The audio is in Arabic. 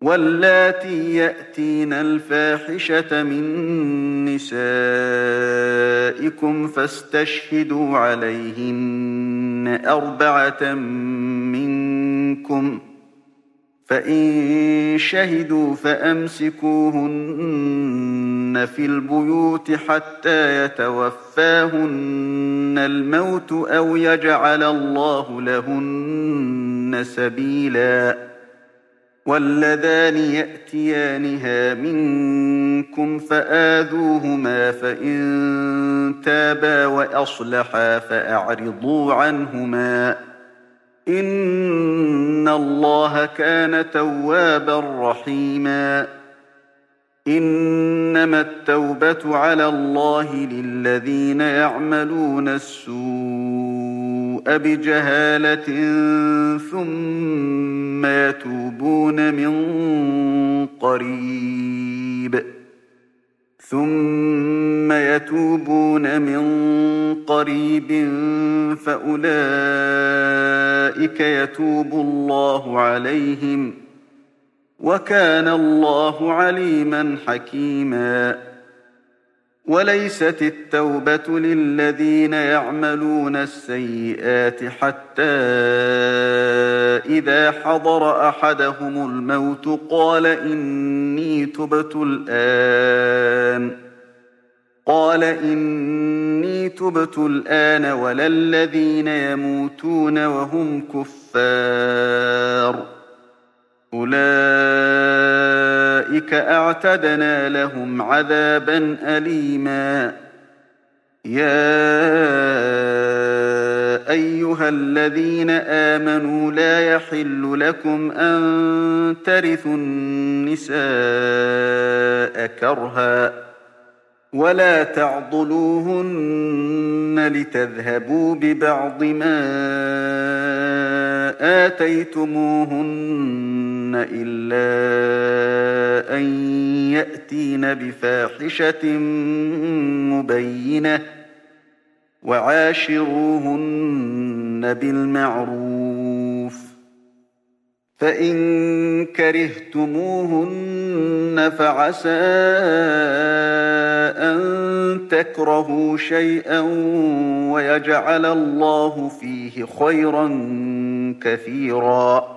واللاتي يأتين الفاحشة من نسائكم فاستشهدوا عليهن 4 منكم، فإن شهدوا فأمسكوهن في البيوت حتى يتوفاهن الموت أو يجعل الله لهن سبيلا. واللذان يأتيانها منكم فآذوهما، فإن تابا وأصلحا فأعرضوا عنهما، إن الله كان توابا رحيما. إنما التوبة على الله للذين يعملون السوء بجهالة ثم يتوبون من قريب فأولئك يتوب الله عليهم، وكان الله عليما حكيما. وليست التوبة للذين يعملون السيئات حتى إذا حضر أحدهم الموت قال إني تبت الآن ولا الذين يموتون وهم كفار، أولئك أعتدنا لهم عذابا أليما. يا أيها الذين آمنوا لا يحل لكم أن ترثوا النساء كرها ولا تعضلوهن لتذهبوا ببعض ما آتيتموهن إلا أن يأتين بفاحشة مبينة، وعاشروهن بالمعروف، فإن كرهتموهن فعسى أن تكرهوا شيئا ويجعل الله فيه خيرا كثيرا.